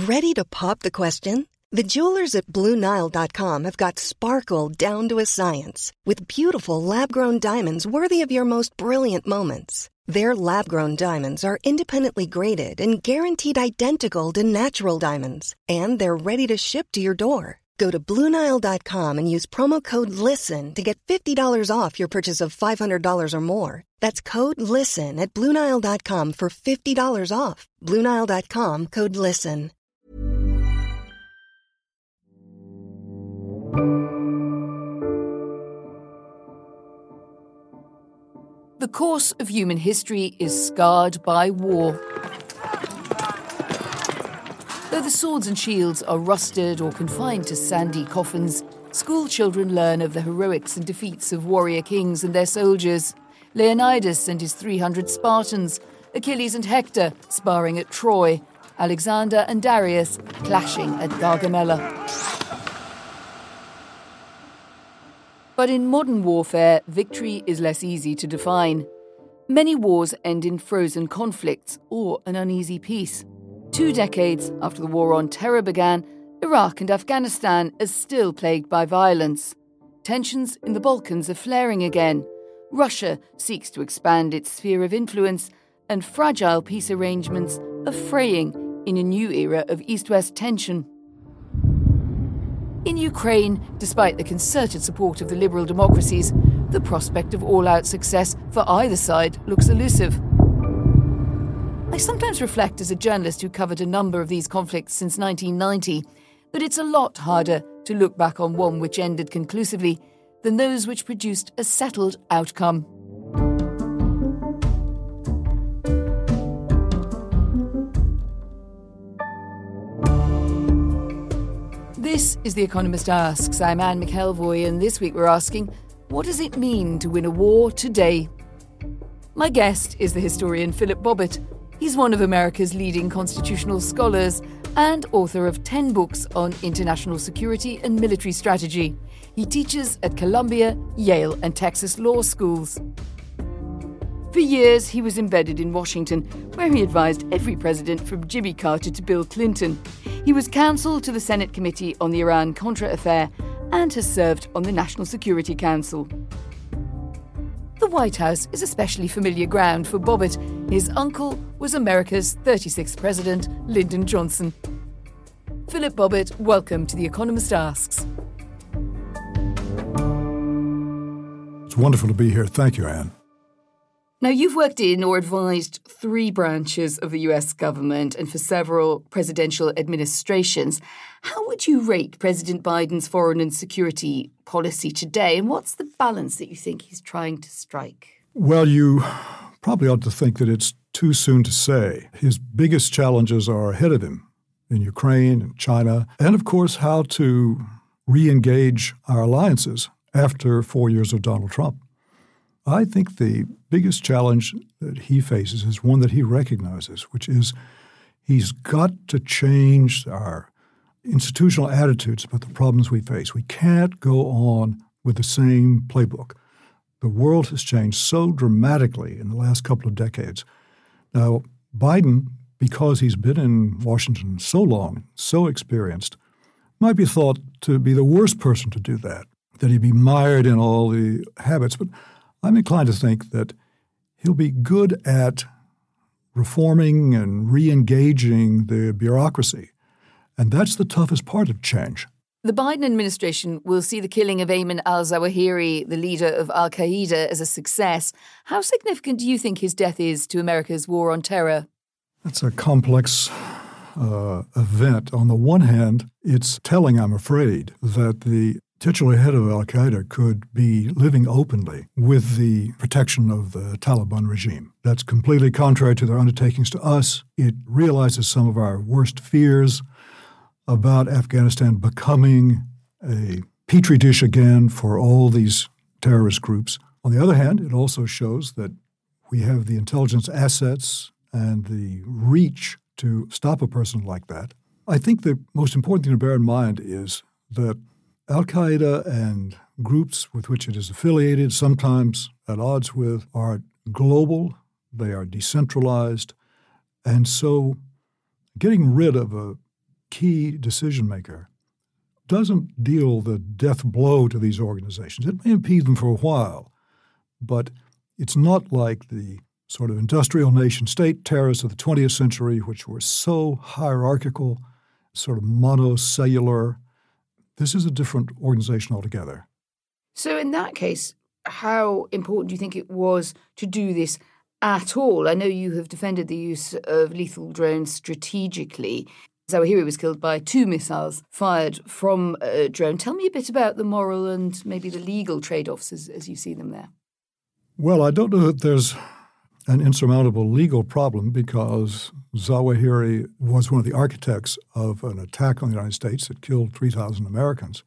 Ready to pop the question? The jewelers at BlueNile.com have got sparkle down to a science with beautiful lab-grown diamonds worthy of your most brilliant moments. Their lab-grown diamonds are independently graded and guaranteed identical to natural diamonds, and they're ready to ship to your door. Go to BlueNile.com and use promo code LISTEN to get $50 off your purchase of $500 or more. That's code LISTEN at BlueNile.com for $50 off. BlueNile.com, code LISTEN. The course of human history is scarred by war. Though the swords and shields are rusted or confined to sandy coffins, school children learn of the heroics and defeats of warrior kings and their soldiers. Leonidas and his 300 Spartans, Achilles and Hector sparring at Troy, Alexander and Darius clashing at Gargamella. But in modern warfare, victory is less easy to define. Many wars end in frozen conflicts or an uneasy peace. 2 decades after the War on Terror began, Iraq and Afghanistan are still plagued by violence. Tensions in the Balkans are flaring again. Russia seeks to expand its sphere of influence, and fragile peace arrangements are fraying in a new era of East-West tension. In Ukraine, despite the concerted support of the liberal democracies, the prospect of all-out success for either side looks elusive. I sometimes reflect as a journalist who covered a number of these conflicts since 1990 that it's a lot harder to look back on one which ended conclusively than those which produced a settled outcome. This is The Economist Asks. I'm Anne McElvoy, and this week we're asking, what does it mean to win a war today? My guest is the historian Philip Bobbitt. He's one of America's leading constitutional scholars and author of 10 books on international security and military strategy. He teaches at Columbia, Yale, and Texas law schools. For years, he was embedded in Washington, where he advised every president from Jimmy Carter to Bill Clinton. He was counsel to the Senate Committee on the Iran-Contra affair and has served on the National Security Council. The White House is especially familiar ground for Bobbitt. His uncle was America's 36th president, Lyndon Johnson. Philip Bobbitt, welcome to The Economist Asks. It's wonderful to be here. Thank you, Anne. Now, you've worked in or advised 3 branches of the US government and for several presidential administrations. How would you rate President Biden's foreign and security policy today, and what's the balance that you think he's trying to strike? Well, you probably ought to think that it's too soon to say. His biggest challenges are ahead of him in Ukraine and China, and of course, how to re-engage our alliances after 4 years of Donald Trump. I think the biggest challenge that he faces is one that he recognizes, which is he's got to change our institutional attitudes about the problems we face. We can't go on with the same playbook. The world has changed so dramatically in the last couple of decades. Now, Biden, because he's been in Washington so long, so experienced, might be thought to be the worst person to do that he'd be mired in all the habits. But I'm inclined to think that he'll be good at reforming and re-engaging the bureaucracy. And that's the toughest part of change. The Biden administration will see the killing of Ayman al-Zawahiri, the leader of al-Qaeda, as a success. How significant do you think his death is to America's war on terror? That's a complex event. On the one hand, it's telling, I'm afraid, that the titular head of al-Qaeda could be living openly with the protection of the Taliban regime. That's completely contrary to their undertakings to us. It realizes some of our worst fears about Afghanistan becoming a petri dish again for all these terrorist groups. On the other hand, it also shows that we have the intelligence assets and the reach to stop a person like that. I think the most important thing to bear in mind is that al-Qaeda and groups with which it is affiliated, sometimes at odds with, are global, they are decentralized, and so getting rid of a key decision maker, doesn't deal the death blow to these organizations. It may impede them for a while, but it's not like the sort of industrial nation-state terrorists of the 20th century, which were so hierarchical, sort of monocellular. This is a different organization altogether. So in that case, how important do you think it was to do this at all? I know you have defended the use of lethal drones strategically. Zawahiri was killed by 2 missiles fired from a drone. Tell me a bit about the moral and maybe the legal trade-offs as you see them there. Well, I don't know that there's an insurmountable legal problem because Zawahiri was one of the architects of an attack on the United States that killed 3,000 Americans.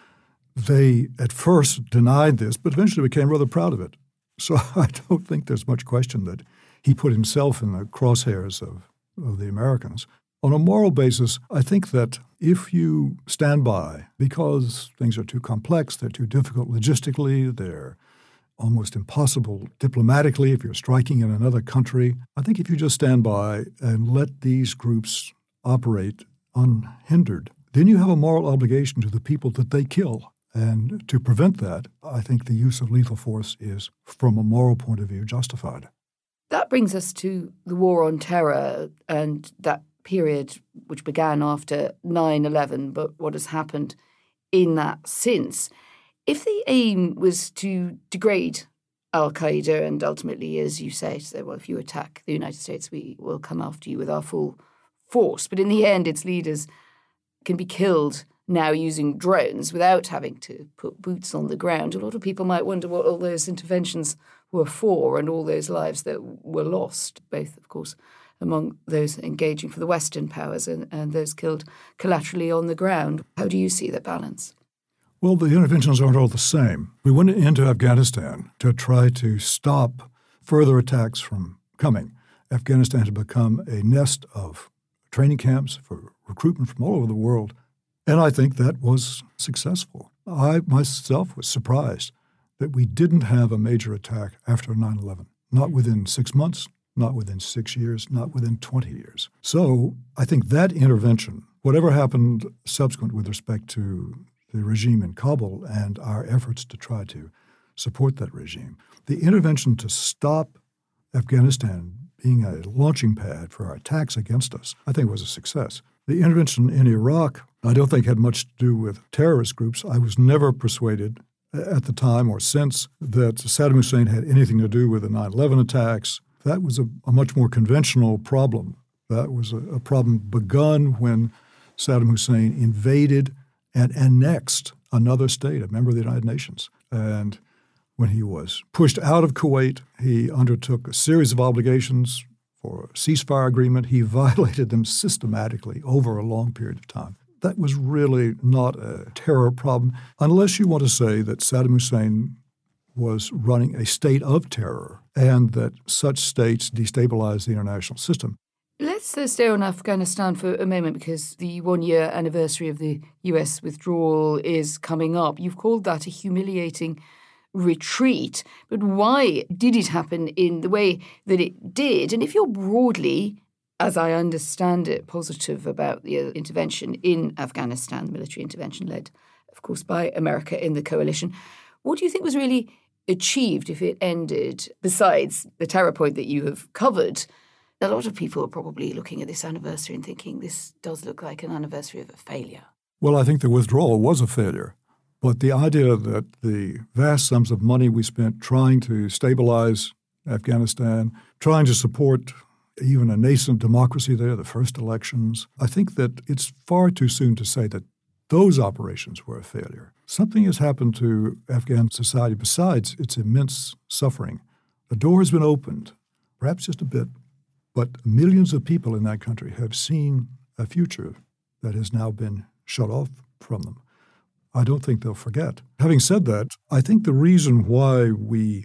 They at first denied this, but eventually became rather proud of it. So I don't think there's much question that he put himself in the crosshairs of the Americans. On a moral basis, I think that if you stand by because things are too complex, they're too difficult logistically, they're almost impossible diplomatically if you're striking in another country, I think if you just stand by and let these groups operate unhindered, then you have a moral obligation to the people that they kill. And to prevent that, I think the use of lethal force is, from a moral point of view, justified. That brings us to the war on terror and that period which began after 9/11, but what has happened in that since. If the aim was to degrade al-Qaeda and ultimately, as you say, well, if you attack the United States, we will come after you with our full force. But in the end, its leaders can be killed now using drones without having to put boots on the ground. A lot of people might wonder what all those interventions were for and all those lives that were lost, both, of course, among those engaging for the Western powers and those killed collaterally on the ground. How do you see the balance? Well, the interventions aren't all the same. We went into Afghanistan to try to stop further attacks from coming. Afghanistan had become a nest of training camps for recruitment from all over the world, and I think that was successful. I myself was surprised that we didn't have a major attack after 9/11, not within 6 months, not within 6 years, not within 20 years. So I think that intervention, whatever happened subsequent with respect to the regime in Kabul and our efforts to try to support that regime, the intervention to stop Afghanistan being a launching pad for our attacks against us, I think was a success. The intervention in Iraq, I don't think had much to do with terrorist groups. I was never persuaded at the time or since that Saddam Hussein had anything to do with the 9/11 attacks. That was a much more conventional problem. That was a problem begun when Saddam Hussein invaded and annexed another state, a member of the United Nations. And when he was pushed out of Kuwait, he undertook a series of obligations for a ceasefire agreement. He violated them systematically over a long period of time. That was really not a terror problem, unless you want to say that Saddam Hussein was running a state of terror and that such states destabilized the international system. Let's stay on Afghanistan for a moment because the 1-year anniversary of the US withdrawal is coming up. You've called that a humiliating retreat, but why did it happen in the way that it did? And if you're broadly, as I understand it, positive about the intervention in Afghanistan, the military intervention led, of course, by America in the coalition, what do you think was really achieved if it ended, besides the terror point that you have covered? A lot of people are probably looking at this anniversary and thinking this does look like an anniversary of a failure. Well, I think the withdrawal was a failure. But the idea that the vast sums of money we spent trying to stabilize Afghanistan, trying to support even a nascent democracy there, the first elections, I think that it's far too soon to say that those operations were a failure. Something has happened to Afghan society besides its immense suffering. The door has been opened, perhaps just a bit, but millions of people in that country have seen a future that has now been shut off from them. I don't think they'll forget. Having said that, I think the reason why we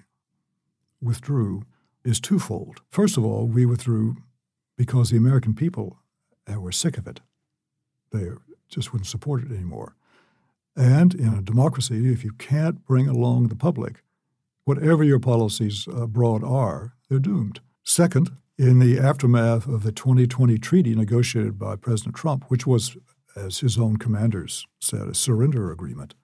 withdrew is twofold. First of all, we withdrew because the American people were sick of it. They just wouldn't support it anymore. And in a democracy, if you can't bring along the public, whatever your policies abroad are, they're doomed. Second, in the aftermath of the 2020 treaty negotiated by President Trump, which was, as his own commanders said, a surrender agreement,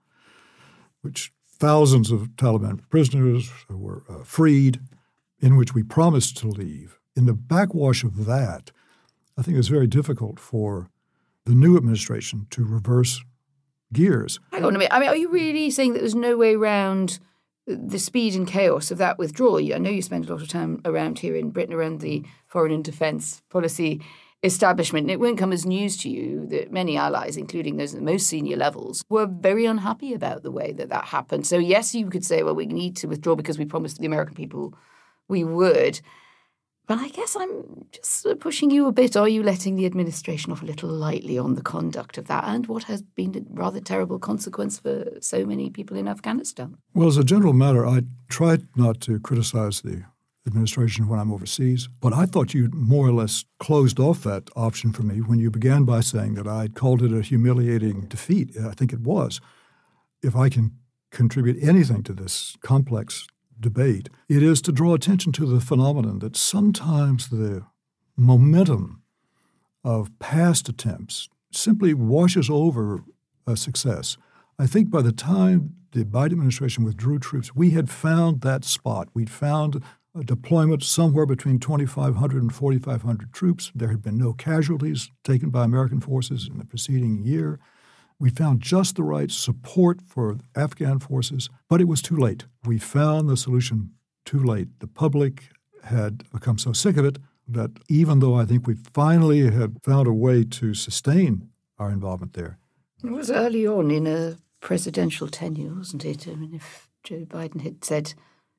which thousands of Taliban prisoners were freed, in which we promised to leave. In the backwash of that, I think it's very difficult for the new administration to reverse gears. Hang on a minute. I mean, are you really saying that there's no way around the speed and chaos of that withdrawal? I know you spend a lot of time around here in Britain, around the foreign and defence policy establishment, and it won't come as news to you that many allies, including those at the most senior levels, were very unhappy about the way that happened. So yes, you could say, well, we need to withdraw because we promised the American people we would. But I guess I'm just pushing you a bit. Are you letting the administration off a little lightly on the conduct of that and what has been a rather terrible consequence for so many people in Afghanistan? Well, as a general matter, I tried not to criticize the administration when I'm overseas, but I thought you more or less closed off that option for me when you began by saying that I'd called it a humiliating defeat. I think it was. If I can contribute anything to this complex debate, it is to draw attention to the phenomenon that sometimes the momentum of past attempts simply washes over a success. I think by the time the Biden administration withdrew troops, we had found that spot. We'd found a deployment somewhere between 2,500 and 4,500 troops. There had been no casualties taken by American forces in the preceding year. We found just the right support for Afghan forces, but it was too late. We found the solution too late. The public had become so sick of it that even though I think we finally had found a way to sustain our involvement there. It was early on in a presidential tenure, wasn't it? I mean, if Joe Biden had said,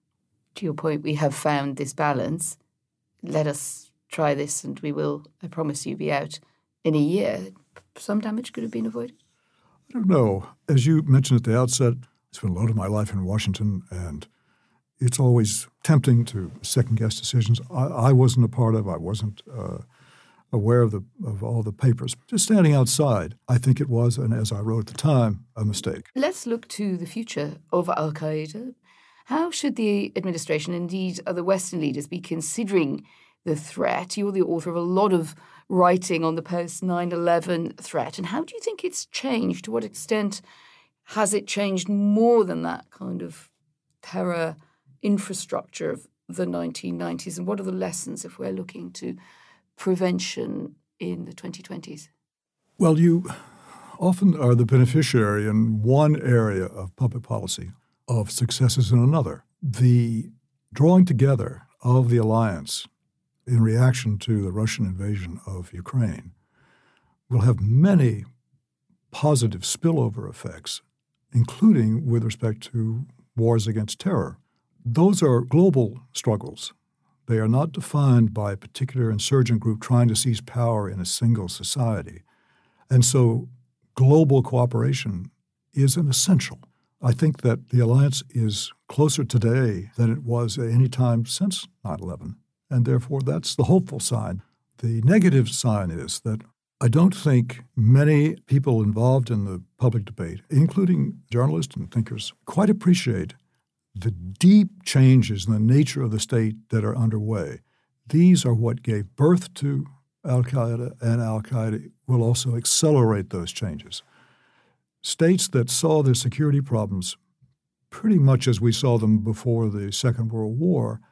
to your point, we have found this balance, let us try this and we will, I promise you, be out in a year, some damage could have been avoided. I don't know. As you mentioned at the outset, I spent a lot of my life in Washington, and it's always tempting to second-guess decisions I wasn't a part of. I wasn't aware of all the papers. Just standing outside, I think it was, and as I wrote at the time, a mistake. Let's look to the future of al-Qaeda. How should the administration, indeed other Western leaders, be considering the threat? You're the author of a lot of writing on the post-9/11 threat. And how do you think it's changed? To what extent has it changed more than that kind of terror infrastructure of the 1990s? And what are the lessons if we're looking to prevention in the 2020s? Well, you often are the beneficiary in one area of public policy of successes in another. The drawing together of the alliance in reaction to the Russian invasion of Ukraine will have many positive spillover effects, including with respect to wars against terror. Those are global struggles. They are not defined by a particular insurgent group trying to seize power in a single society. And so global cooperation is an essential. I think that the alliance is closer today than it was at any time since 9/11. And therefore, that's the hopeful sign. The negative sign is that I don't think many people involved in the public debate, including journalists and thinkers, quite appreciate the deep changes in the nature of the state that are underway. These are what gave birth to al-Qaeda, and al-Qaeda will also accelerate those changes. States that saw their security problems pretty much as we saw them before the Second World War,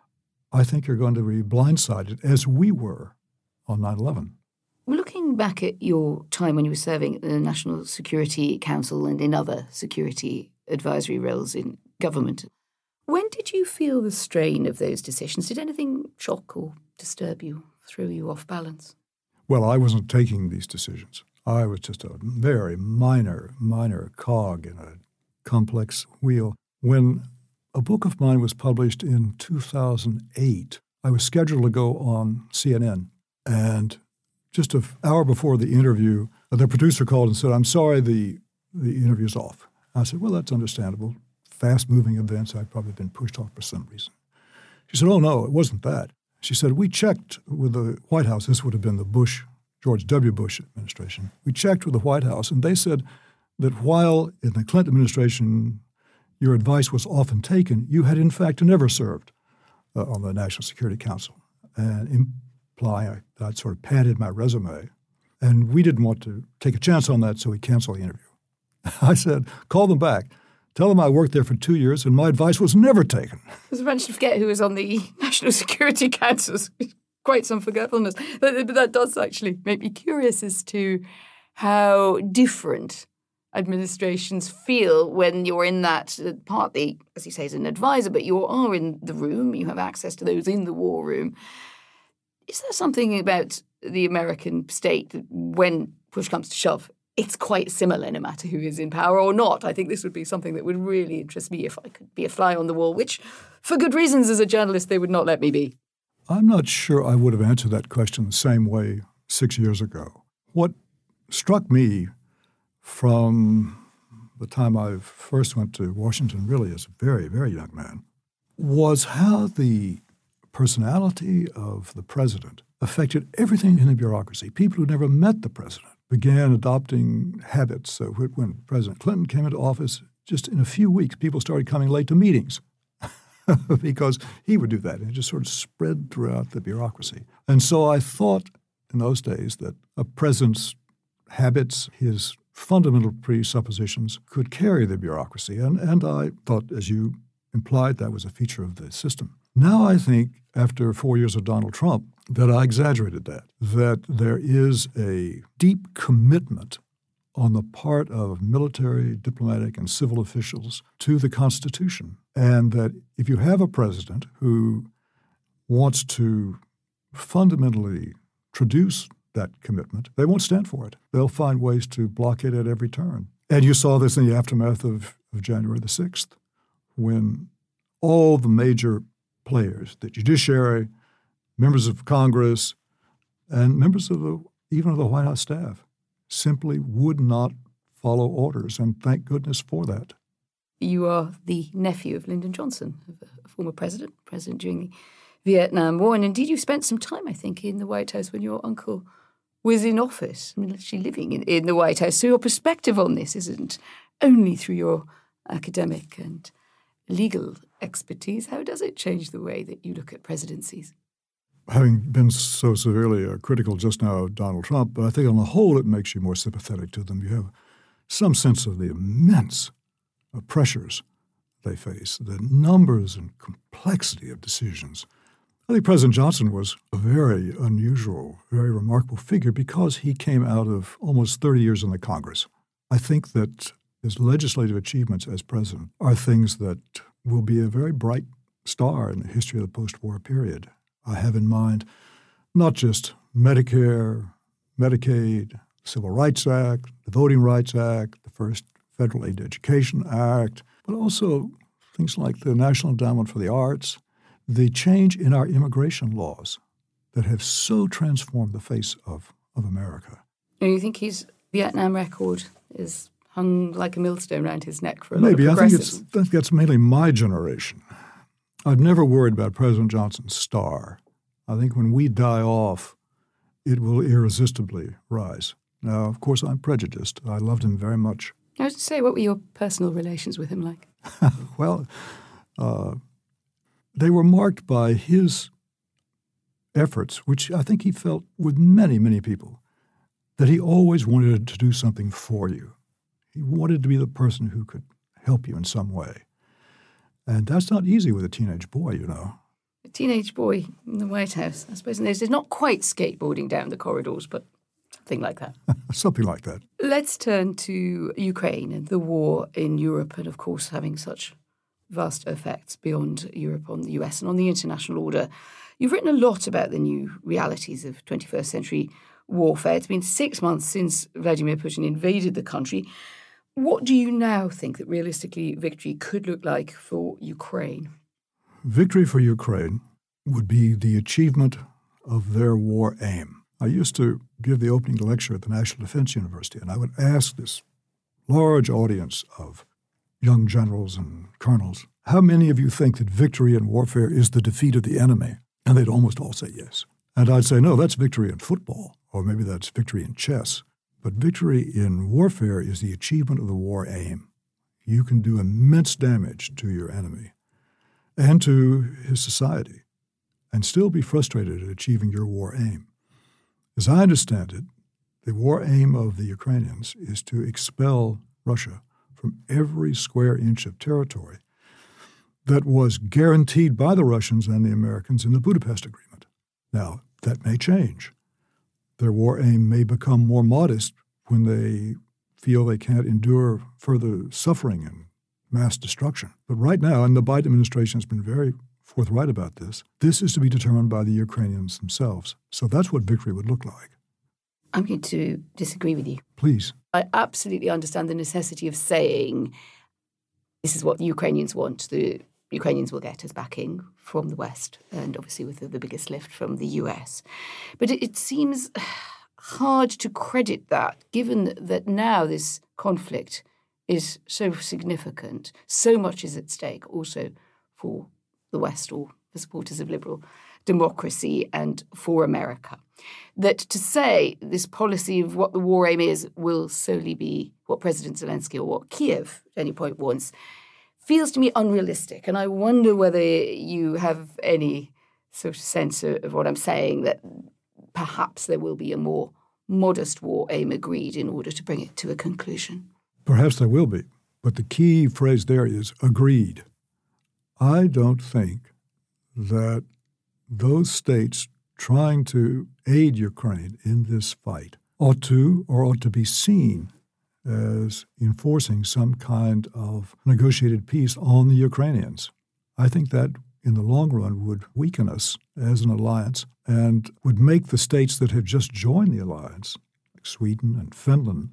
I think are going to be blindsided, as we were on 9/11. Looking back at your time when you were serving at the National Security Council and in other security advisory roles in government, when did you feel the strain of those decisions? Did anything shock or disturb you, throw you off balance? Well, I wasn't taking these decisions. I was just a very minor cog in a complex wheel. When a book of mine was published in 2008, I was scheduled to go on CNN, and just an hour before the interview, the producer called and said, "I'm sorry, the interview's off." I said, "Well, that's understandable. Fast-moving events, I've probably been pushed off for some reason." She said, "Oh, no, it wasn't that." She said, "We checked with the White House." This would have been the George W. Bush administration. "We checked with the White House, and they said that while in the Clinton administration your advice was often taken, you had in fact never served on the National Security Council." and implying that I'd sort of padded my resume. And we didn't want to take a chance on that, so we canceled the interview. I said, call them back. Tell them I worked there for 2 years and my advice was never taken. I managed to forget who was on the National Security Council. Quite some forgetfulness. But that does actually make me curious as to how different administrations feel when you're in that, partly, as you say, as an advisor, but you are in the room, you have access to those in the war room. Is there something about the American state that when push comes to shove, it's quite similar no matter who is in power or not? I think this would be something that would really interest me if I could be a fly on the wall, which, for good reasons as a journalist, they would not let me be. I'm not sure I would have answered that question the same way 6 years ago. What struck me from the time I first went to Washington, really as a very, very young man, was how the personality of the president affected everything in the bureaucracy. People who never met the president began adopting habits. So when President Clinton came into office, just in a few weeks, people started coming late to meetings because he would do that. And it just sort of spread throughout the bureaucracy. And so I thought in those days that a president's habits, his fundamental presuppositions could carry the bureaucracy. And I thought, as you implied, that was a feature of the system. Now I think, after 4 years of Donald Trump, that I exaggerated that there is a deep commitment on the part of military, diplomatic, and civil officials to the Constitution. And that if you have a president who wants to fundamentally traduce that commitment, they won't stand for it. They'll find ways to block it at every turn. And you saw this in the aftermath of January the 6th, when all the major players, the judiciary, members of Congress, and members of even of the White House staff, simply would not follow orders, and thank goodness for that. You are the nephew of Lyndon Johnson, a former president during the Vietnam War, and indeed you spent some time, I think, in the White House when your uncle was in office, I mean, actually living in the White House. So your perspective on this isn't only through your academic and legal expertise. How does it change the way that you look at presidencies? Having been so severely critical just now of Donald Trump, but I think on the whole it makes you more sympathetic to them. You have some sense of the immense pressures they face, the numbers and complexity of decisions. I think President Johnson was a very unusual, very remarkable figure because he came out of almost 30 years in the Congress. I think that his legislative achievements as president are things that will be a very bright star in the history of the post-war period. I have in mind not just Medicare, Medicaid, Civil Rights Act, the Voting Rights Act, the first Federal Aid Education Act, but also things like the National Endowment for the Arts, the change in our immigration laws that have so transformed the face of America. And you think his Vietnam record is hung like a millstone around his neck for a lot of progressives? Maybe. I think that's mainly my generation. I've never worried about President Johnson's star. I think when we die off, it will irresistibly rise. Now, of course, I'm prejudiced. I loved him very much. I was to say, what were your personal relations with him like? Well, they were marked by his efforts, which I think he felt with many, many people, that he always wanted to do something for you. He wanted to be the person who could help you in some way. And that's not easy with a teenage boy, you know. A teenage boy in the White House, I suppose, and there's not quite skateboarding down the corridors, but something like that. Something like that. Let's turn to Ukraine and the war in Europe and, of course, having such vast effects beyond Europe on the US and on the international order. You've written a lot about the new realities of 21st century warfare. It's been 6 months since Vladimir Putin invaded the country. What do you now think that realistically victory could look like for Ukraine? Victory for Ukraine would be the achievement of their war aim. I used to give the opening lecture at the National Defense University, and I would ask this large audience of young generals and colonels, how many of you think that victory in warfare is the defeat of the enemy? And they'd almost all say yes. And I'd say, no, that's victory in football, or maybe that's victory in chess. But victory in warfare is the achievement of the war aim. You can do immense damage to your enemy and to his society. and still be frustrated at achieving your war aim. As I understand it, the war aim of the Ukrainians is to expel Russia from every square inch of territory that was guaranteed by the Russians and the Americans in the Budapest Agreement. Now, that may change. Their war aim may become more modest when they feel they can't endure further suffering and mass destruction. But right now, and the Biden administration has been very forthright about this is to be determined by the Ukrainians themselves. So that's what victory would look like. I'm going to disagree with you. Please. I absolutely understand the necessity of saying this is what the Ukrainians want. The Ukrainians will get as backing from the West and obviously with the biggest lift from the US. But it seems hard to credit that, given that now this conflict is so significant, so much is at stake also for the West or for supporters of liberal democracy and for America. That to say this policy of what the war aim is will solely be what President Zelensky or what Kiev at any point wants feels to me unrealistic. And I wonder whether you have any sort of sense of what I'm saying, that perhaps there will be a more modest war aim agreed in order to bring it to a conclusion. Perhaps there will be. But the key phrase there is agreed. I don't think that those states trying to aid Ukraine in this fight ought to be seen as enforcing some kind of negotiated peace on the Ukrainians. I think that in the long run would weaken us as an alliance and would make the states that have just joined the alliance, like Sweden and Finland,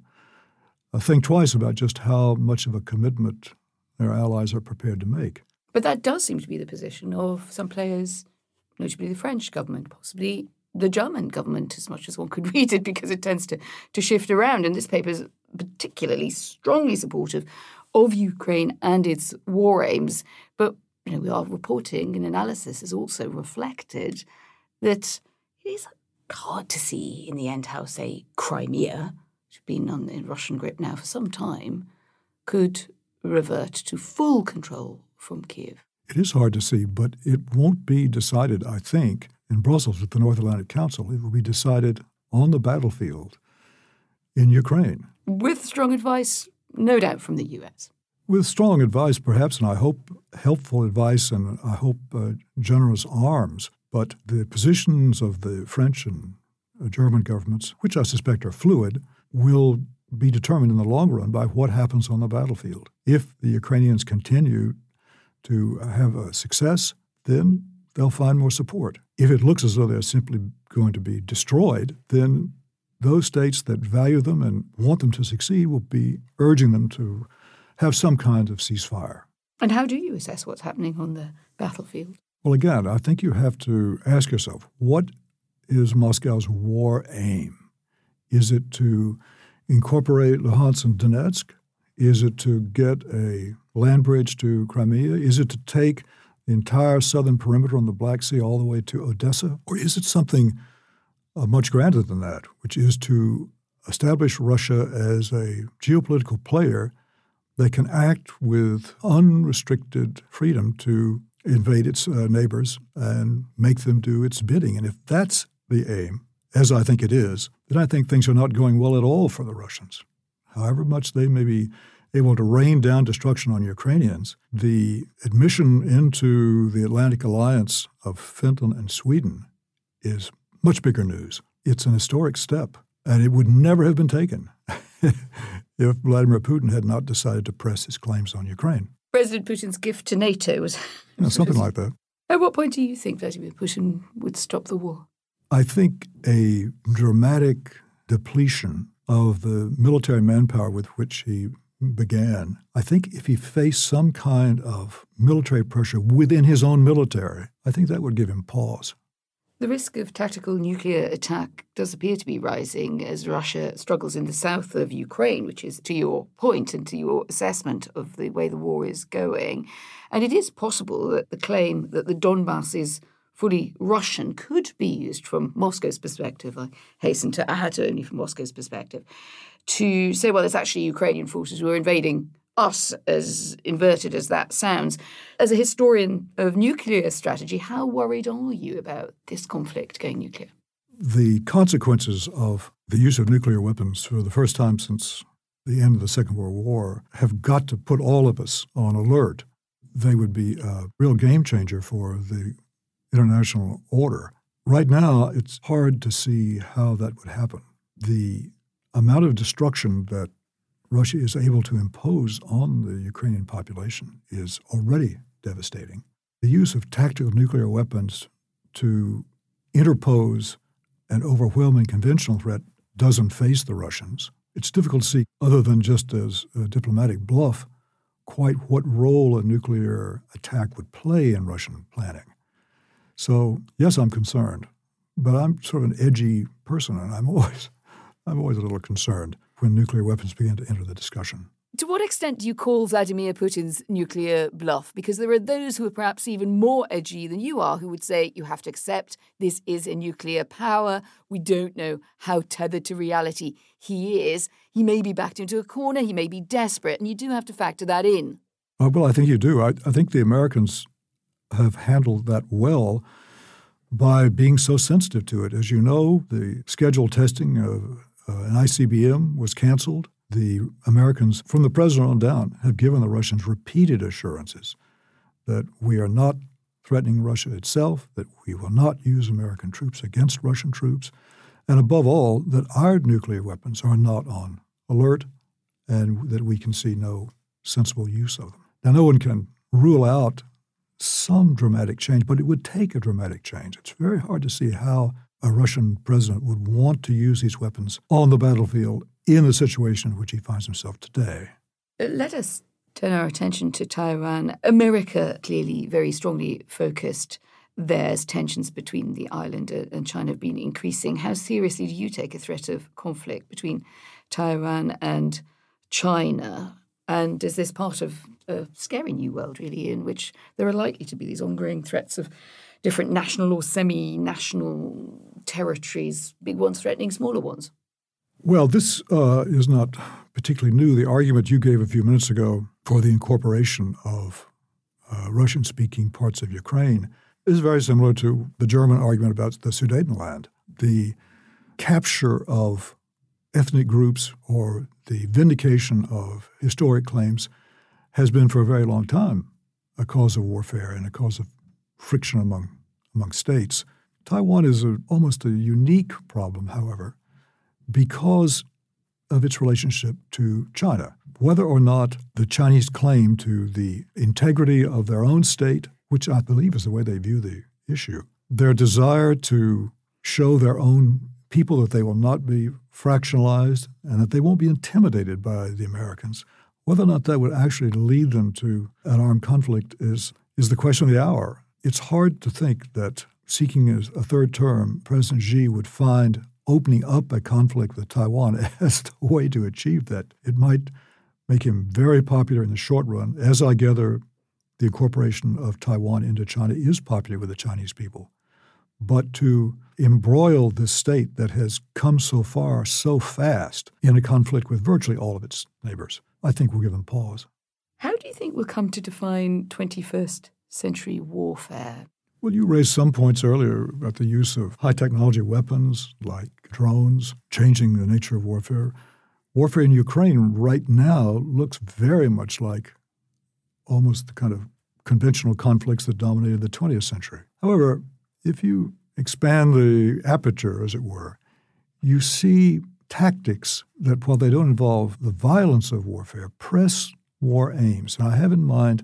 think twice about just how much of a commitment their allies are prepared to make. But that does seem to be the position of some players, notably the French government, possibly the German government, as much as one could read it, because it tends to shift around. And this paper is particularly strongly supportive of Ukraine and its war aims. But we are reporting and analysis has also reflected that it is hard to see in the end how, say, Crimea, which has been in Russian grip now for some time, could revert to full control from Kiev. It is hard to see, but it won't be decided, I think, in Brussels at the North Atlantic Council. It will be decided on the battlefield in Ukraine. With strong advice, no doubt, from the US. With strong advice, perhaps, and I hope helpful advice, and I hope generous arms. But the positions of the French and German governments, which I suspect are fluid, will be determined in the long run by what happens on the battlefield. If the Ukrainians continue to have a success, then they'll find more support. If it looks as though they're simply going to be destroyed, then those states that value them and want them to succeed will be urging them to have some kind of ceasefire. And how do you assess what's happening on the battlefield? Well, again, I think you have to ask yourself, what is Moscow's war aim? Is it to incorporate Luhansk and Donetsk? Is it to get a land bridge to Crimea? Is it to take the entire southern perimeter on the Black Sea all the way to Odessa? Or is it something much grander than that, which is to establish Russia as a geopolitical player that can act with unrestricted freedom to invade its neighbors and make them do its bidding? And if that's the aim, as I think it is, then I think things are not going well at all for the Russians. However much they may be able to rain down destruction on Ukrainians, the admission into the Atlantic Alliance of Finland and Sweden is much bigger news. It's an historic step, and it would never have been taken if Vladimir Putin had not decided to press his claims on Ukraine. President Putin's gift to NATO was... something like that. At what point do you think Vladimir Putin would stop the war? I think a dramatic depletion of the military manpower with which he began. I think if he faced some kind of military pressure within his own military, I think that would give him pause. The risk of tactical nuclear attack does appear to be rising as Russia struggles in the south of Ukraine, which is to your point and to your assessment of the way the war is going. And it is possible that the claim that the Donbass is fully Russian could be used from Moscow's perspective, I hasten to add, only from Moscow's perspective, to say, well, it's actually Ukrainian forces who are invading us, as inverted as that sounds. As a historian of nuclear strategy, how worried are you about this conflict going nuclear? The consequences of the use of nuclear weapons for the first time since the end of the Second World War have got to put all of us on alert. They would be a real game changer for the international order. Right now, it's hard to see how that would happen. The amount of destruction that Russia is able to impose on the Ukrainian population is already devastating. The use of tactical nuclear weapons to interpose an overwhelming conventional threat doesn't face the Russians. It's difficult to see, other than just as a diplomatic bluff, quite what role a nuclear attack would play in Russian planning. So, yes, I'm concerned, but I'm sort of an edgy person, and I'm always a little concerned when nuclear weapons begin to enter the discussion. To what extent do you call Vladimir Putin's nuclear bluff? Because there are those who are perhaps even more edgy than you are, who would say you have to accept this is a nuclear power. We don't know how tethered to reality he is. He may be backed into a corner. He may be desperate. And you do have to factor that in. Well, I think you do. I think the Americans have handled that well by being so sensitive to it. As you know, the scheduled testing of an ICBM was canceled. The Americans, from the president on down, have given the Russians repeated assurances that we are not threatening Russia itself, that we will not use American troops against Russian troops, and above all, that our nuclear weapons are not on alert and that we can see no sensible use of them. Now, no one can rule out some dramatic change, but it would take a dramatic change. It's very hard to see how a Russian president would want to use these weapons on the battlefield in the situation in which he finds himself today. Let us turn our attention to Taiwan. America clearly very strongly focused there as tensions between the island and China have been increasing. How seriously do you take a threat of conflict between Taiwan and China? And is this part of a scary new world, really, in which there are likely to be these ongoing threats of different national or semi-national territories, big ones threatening smaller ones? Well, this is not particularly new. The argument you gave a few minutes ago for the incorporation of Russian-speaking parts of Ukraine is very similar to the German argument about the Sudetenland. The capture of ethnic groups or the vindication of historic claims has been for a very long time a cause of warfare and a cause of friction among states. Taiwan is almost a unique problem, however, because of its relationship to China. Whether or not the Chinese claim to the integrity of their own state, which I believe is the way they view the issue, their desire to show their own people that they will not be fractionalized and that they won't be intimidated by the Americans, whether or not that would actually lead them to an armed conflict is the question of the hour. It's hard to think that seeking a third term, President Xi would find opening up a conflict with Taiwan as the way to achieve that. It might make him very popular in the short run. As I gather, the incorporation of Taiwan into China is popular with the Chinese people. But to embroil this state that has come so far so fast in a conflict with virtually all of its neighbors, I think will give them pause. How do you think we'll come to define 21st century warfare? Well, you raised some points earlier about the use of high-technology weapons like drones, changing the nature of warfare. Warfare in Ukraine right now looks very much like almost the kind of conventional conflicts that dominated the 20th century. However, if you expand the aperture, as it were, you see tactics that, while they don't involve the violence of warfare, press war aims. And I have in mind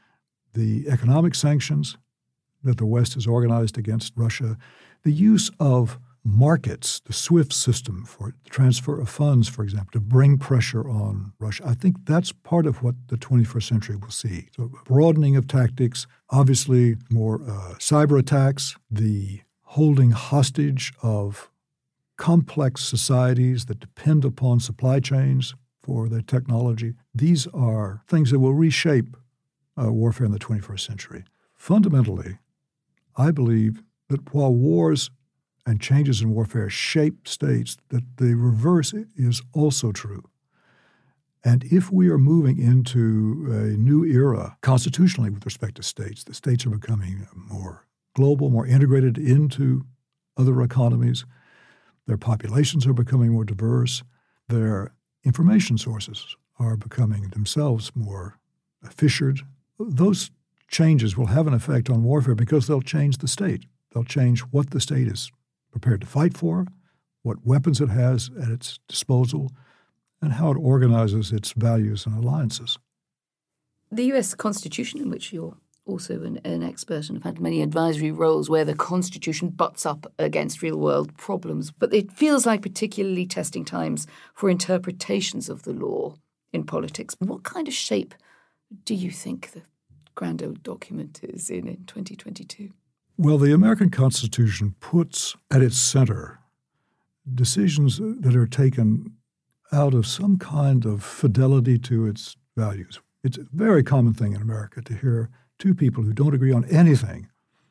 the economic sanctions that the West has organized against Russia, the use of markets, the SWIFT system for the transfer of funds, for example, to bring pressure on Russia. I think that's part of what the 21st century will see. So broadening of tactics, obviously more cyber attacks, the holding hostage of complex societies that depend upon supply chains for their technology. These are things that will reshape warfare in the 21st century. Fundamentally, I believe that while wars and changes in warfare shape states, that the reverse is also true. And if we are moving into a new era constitutionally with respect to states, the states are becoming more global, more integrated into other economies. Their populations are becoming more diverse. Their information sources are becoming themselves more fissured. Those changes will have an effect on warfare because they'll change the state. They'll change what the state is prepared to fight for, what weapons it has at its disposal, and how it organizes its values and alliances. The U.S. Constitution, in which you're also an expert and have had many advisory roles where the Constitution butts up against real-world problems, but it feels like particularly testing times for interpretations of the law in politics. What kind of shape do you think the grand old document is in 2022? Well, the American Constitution puts at its center decisions that are taken out of some kind of fidelity to its values. It's a very common thing in America to hear two people who don't agree on anything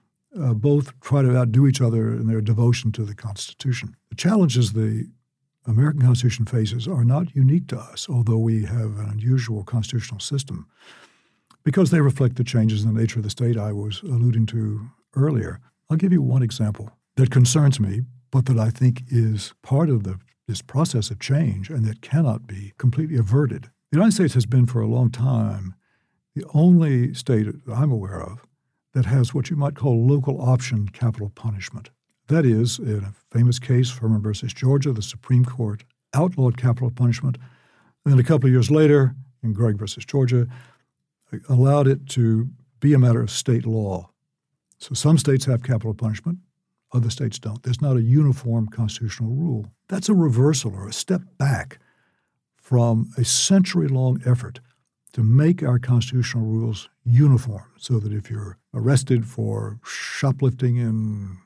both try to outdo each other in their devotion to the Constitution. The challenges the American Constitution faces are not unique to us, although we have an unusual constitutional system, because they reflect the changes in the nature of the state I was alluding to earlier. I'll give you one example that concerns me, but that I think is part of this process of change and that cannot be completely averted. The United States has been for a long time the only state I'm aware of that has what you might call local option capital punishment. That is, in a famous case, Furman versus Georgia, the Supreme Court outlawed capital punishment. And then a couple of years later, in Gregg versus Georgia, allowed it to be a matter of state law. So some states have capital punishment, other states don't. There's not a uniform constitutional rule. That's a reversal or a step back from a century-long effort to make our constitutional rules uniform so that if you're arrested for shoplifting in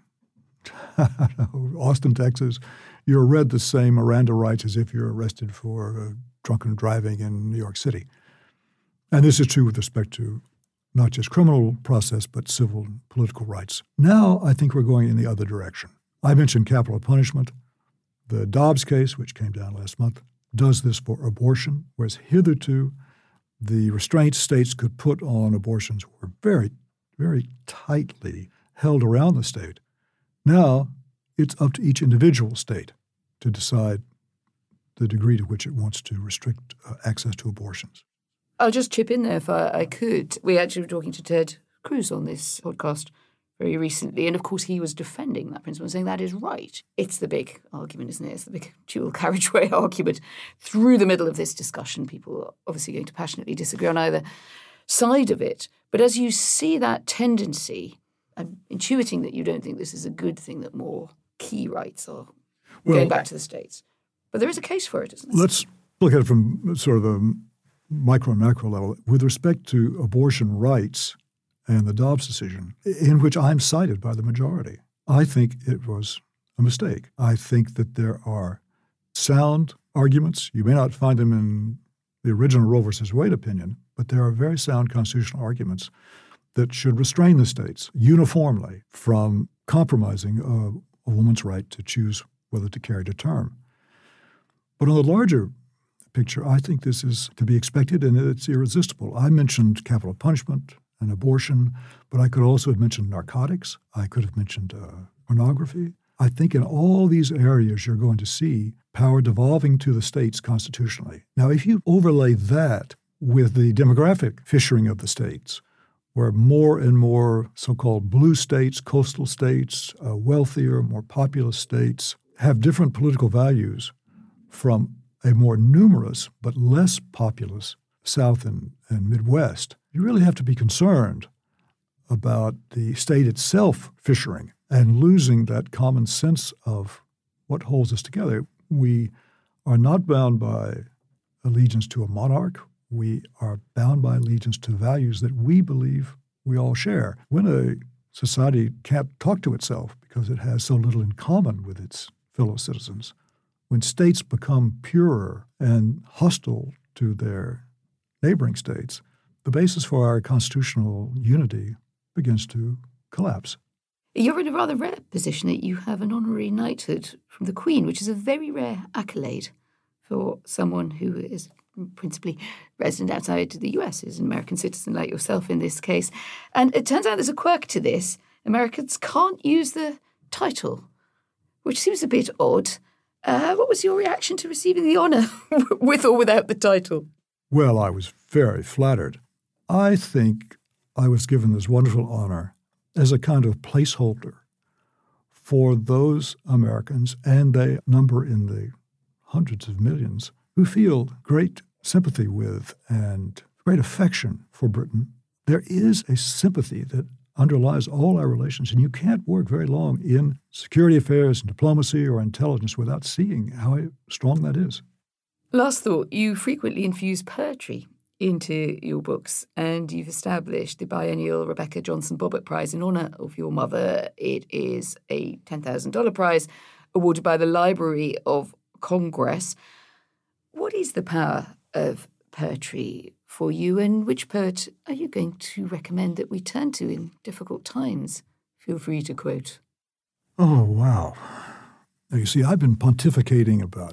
Austin, Texas, you're read the same Miranda rights as if you're arrested for drunken driving in New York City. And this is true with respect to not just criminal process, but civil and political rights. Now I think we're going in the other direction. I mentioned capital punishment. The Dobbs case, which came down last month, does this for abortion, whereas hitherto the restraints states could put on abortions were very, very tightly held around the state. Now it's up to each individual state to decide the degree to which it wants to restrict access to abortions. I'll just chip in there if I could. We actually were talking to Ted Cruz on this podcast very recently, and of course he was defending that principle and saying that is right. It's the big argument, isn't it? It's the big dual carriageway argument. Through the middle of this discussion, people are obviously going to passionately disagree on either side of it. But as you see that tendency, I'm intuiting that you don't think this is a good thing, that more key rights are going back to the states. But there is a case for it, isn't there? Let's look at it from sort of a micro and macro level. With respect to abortion rights and the Dobbs decision, in which I'm cited by the majority, I think it was a mistake. I think that there are sound arguments. You may not find them in the original Roe versus Wade opinion, but there are very sound constitutional arguments that should restrain the states uniformly from compromising a woman's right to choose whether to carry to term. But on the larger picture, I think this is to be expected and it's irresistible. I mentioned capital punishment and abortion, but I could also have mentioned narcotics. I could have mentioned pornography. I think in all these areas you're going to see power devolving to the states constitutionally. Now, if you overlay that with the demographic fissuring of the states, where more and more so-called blue states, coastal states, wealthier, more populous states have different political values from a more numerous but less populous South and Midwest, you really have to be concerned about the state itself fissuring and losing that common sense of what holds us together. We are not bound by allegiance to a monarch. We are bound by allegiance to values that we believe we all share. When a society can't talk to itself because it has so little in common with its fellow citizens, when states become purer and hostile to their neighboring states, the basis for our constitutional unity begins to collapse. You're in a rather rare position that you have an honorary knighthood from the Queen, which is a very rare accolade for someone who is principally resident outside the US, is an American citizen like yourself in this case. And it turns out there's a quirk to this. Americans can't use the title, which seems a bit odd. What was your reaction to receiving the honour, with or without the title? Well, I was very flattered. I think I was given this wonderful honor as a kind of placeholder for those Americans, and they number in the hundreds of millions, who feel great sympathy with and great affection for Britain. There is a sympathy that underlies all our relations, and you can't work very long in security affairs and diplomacy or intelligence without seeing how strong that is. Last thought, you frequently infuse poetry into your books, and you've established the biennial Rebecca Johnson Bobbitt Prize in honour of your mother. It is a $10,000 prize awarded by the Library of Congress. What is the power of poetry for you, and which poet are you going to recommend that we turn to in difficult times? Feel free to quote. Oh, wow. Now, you see, I've been pontificating about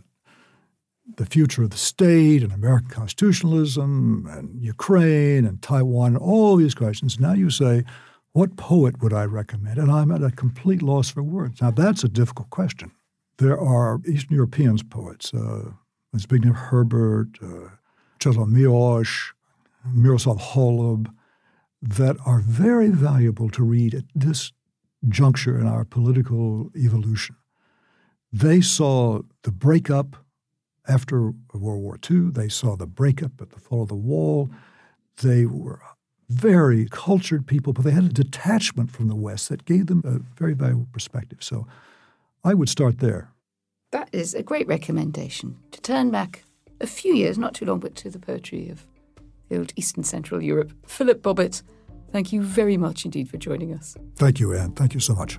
the future of the state and American constitutionalism and Ukraine and Taiwan and all these questions. Now you say, what poet would I recommend? And I'm at a complete loss for words. Now, that's a difficult question. There are Eastern European poets, Zbigniew Herbert, Czesław Miłosz, Miroslav Holub, that are very valuable to read at this juncture in our political evolution. They saw the breakup after World War II. They saw the breakup at the fall of the wall. They were very cultured people, but they had a detachment from the West that gave them a very valuable perspective. So I would start there. That is a great recommendation, to turn back a few years, not too long, but to the poetry of the old Eastern Central Europe. Philip Bobbitt, thank you very much indeed for joining us. Thank you, Anne. Thank you so much.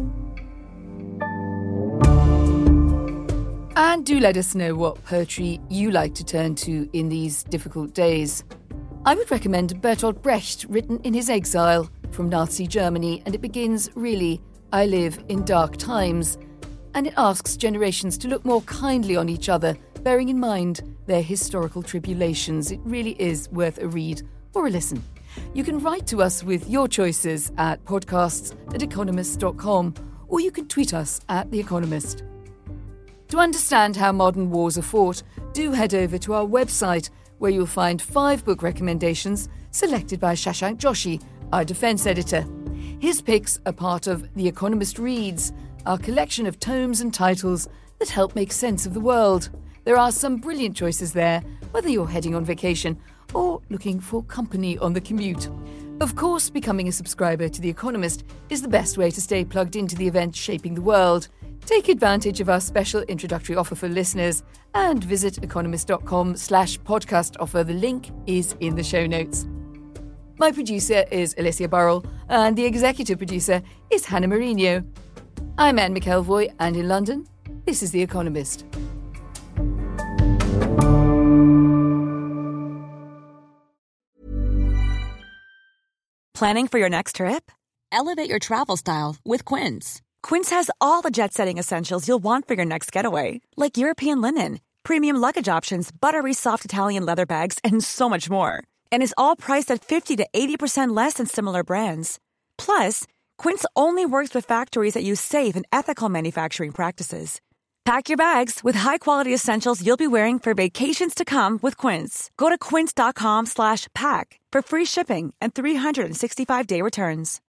And do let us know what poetry you like to turn to in these difficult days. I would recommend Bertolt Brecht, written in his exile from Nazi Germany, and it begins, really, I live in dark times. And it asks generations to look more kindly on each other, bearing in mind their historical tribulations. It really is worth a read or a listen. You can write to us with your choices at podcasts@economist.com, or you can tweet us at The Economist. To understand how modern wars are fought, do head over to our website, where you'll find 5 book recommendations selected by Shashank Joshi, our defence editor. His picks are part of The Economist Reads, our collection of tomes and titles that help make sense of the world. There are some brilliant choices there, whether you're heading on vacation or looking for company on the commute. Of course, becoming a subscriber to The Economist is the best way to stay plugged into the events shaping the world. Take advantage of our special introductory offer for listeners and visit economist.com/podcast offer. The link is in the show notes. My producer is Alicia Burrell, and the executive producer is Hannah Mourinho. I'm Anne McElvoy, and in London, this is The Economist. Planning for your next trip? Elevate your travel style with Quince. Quince has all the jet-setting essentials you'll want for your next getaway, like European linen, premium luggage options, buttery soft Italian leather bags, and so much more. And is all priced at 50 to 80% less than similar brands. Plus, Quince only works with factories that use safe and ethical manufacturing practices. Pack your bags with high-quality essentials you'll be wearing for vacations to come with Quince. Go to quince.com/pack for free shipping and 365-day returns.